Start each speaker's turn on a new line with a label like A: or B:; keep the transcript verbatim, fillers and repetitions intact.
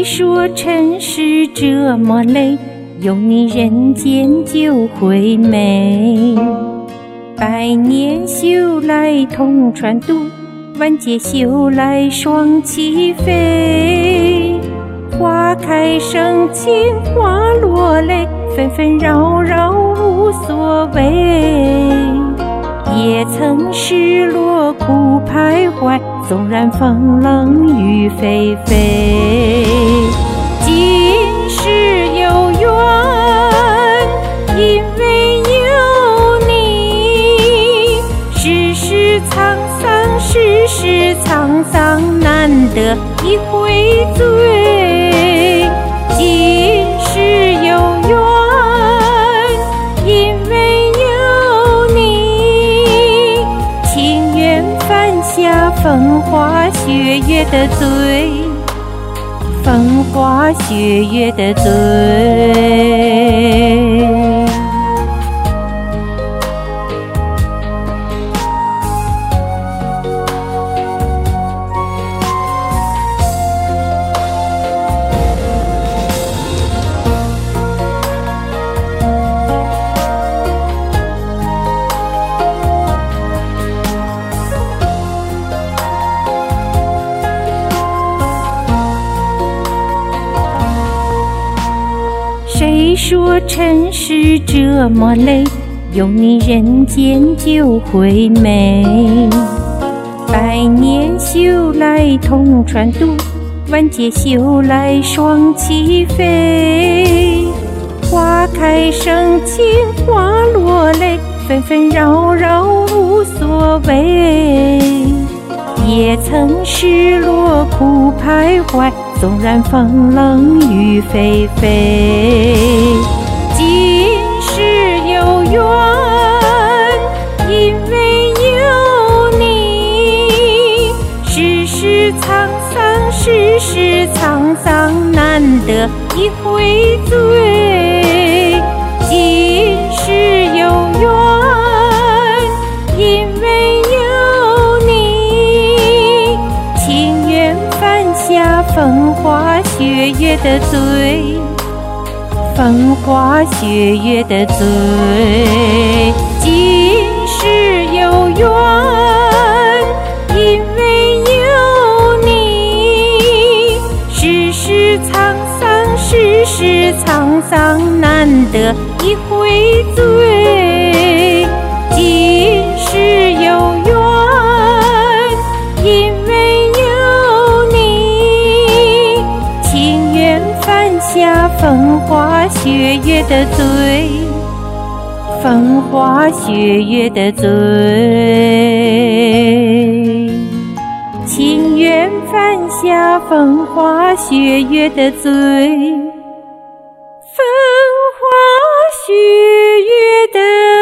A: 谁说尘世这么累？有你人间就会美。百年修来同船渡，万劫修来双栖飞。花开生情花落泪，纷纷扰扰无所谓。也曾失落苦徘徊，纵然风冷雨霏霏。今世有缘，因为有你。世事沧桑，世事沧桑，难得一回醉。今世有缘，因为有你。情愿犯下风花雪月的罪，风花雪月的罪。谁说尘世这么累？有你人间就会美。百年修来同船渡，万劫修来双栖飞。花开生情花落泪，纷纷扰扰无所谓。也曾失落苦徘徊，纵然风冷雨霏霏。今世有缘，因为有你。世事沧桑，世事沧桑，难得一回醉。今世有缘，因为有你。情愿犯下风花雪月的罪，风花雪月的罪。今世有缘，因为有你。世事沧桑，世事沧桑，难得一回醉。今世有缘，因为有你。情愿犯下风花雪月的罪，风花雪月的罪。情愿犯下风花雪月的罪，风花雪月的